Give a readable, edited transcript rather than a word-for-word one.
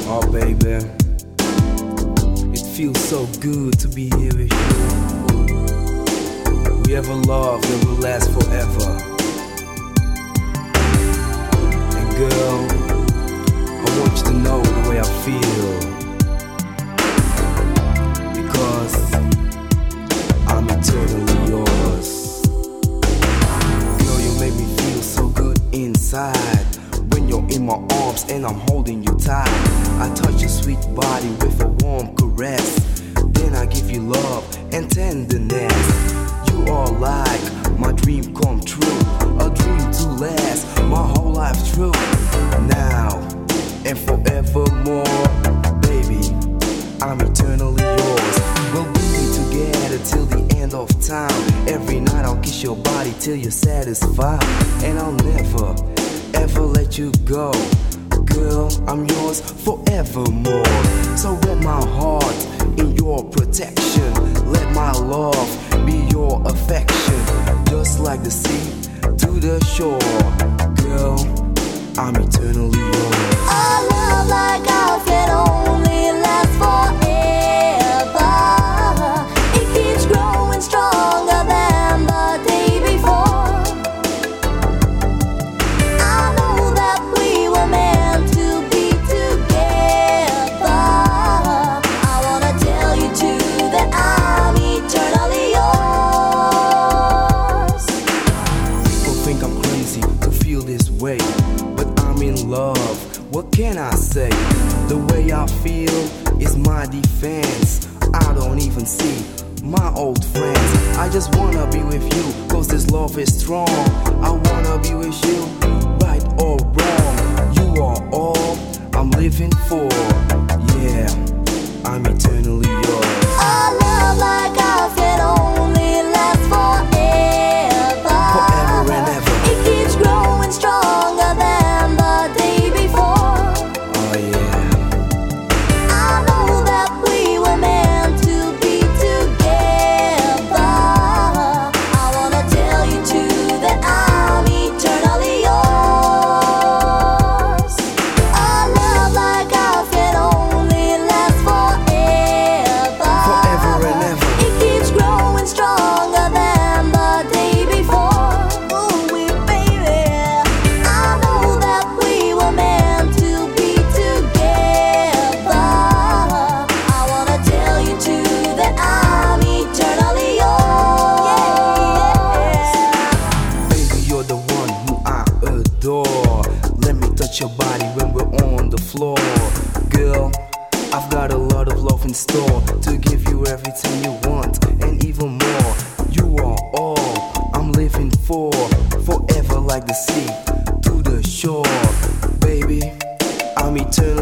Oh baby, it feels so good to be here with you. We have a love that will last forever. And girl, I want you to know the way I feel, because I'm eternally yours. Girl, you make me feel so good inside when you're in my arms and I'm holding you tight. I touch your sweet body with a warm caress, then I give you love and tenderness. You are like my dream come true, a dream to last my whole life through. Now and forevermore, baby, I'm eternally yours. We'll be together till the end of time. Every night I'll kiss your body till you're satisfied, and I'll never ever let you go. Girl, I'm yours forevermore. So wrap my heart in your protection. Let my love be your affection. Just like the sea to the shore. Girl, I'm eternally yours. A love like ours can only last forever. It keeps growing stronger than the day before. I know that we were meant to be together. I wanna tell you too that I'm eternally yours. People think I'm crazy to feel this way, but I'm in love. What can I say? The way I feel is my defense. I don't even see my old friends. I just wanna be with you, cause this love is strong. I wanna be with you, right or wrong. You are all I'm living for. Yeah, I'm eternally yours. A love like ours can only last forever. Forever and ever. It keeps growing stronger than the day before. Oh yeah. I know that we were meant to be together. I wanna tell you too that I'm eternally yours. A love like ours can only last forever. Forever and ever. It keeps growing stronger than the day before. Ooh, baby, I know that we were meant to be together. I wanna tell you too that I'm eternally yours. Baby, you're the one who I adore. Let me touch your body when we're on the floor. Girl, I've got a lot of love in store to give you everything you want and even more. You are all I'm living for, forever like the sea to the shore. Baby, I'm eternal.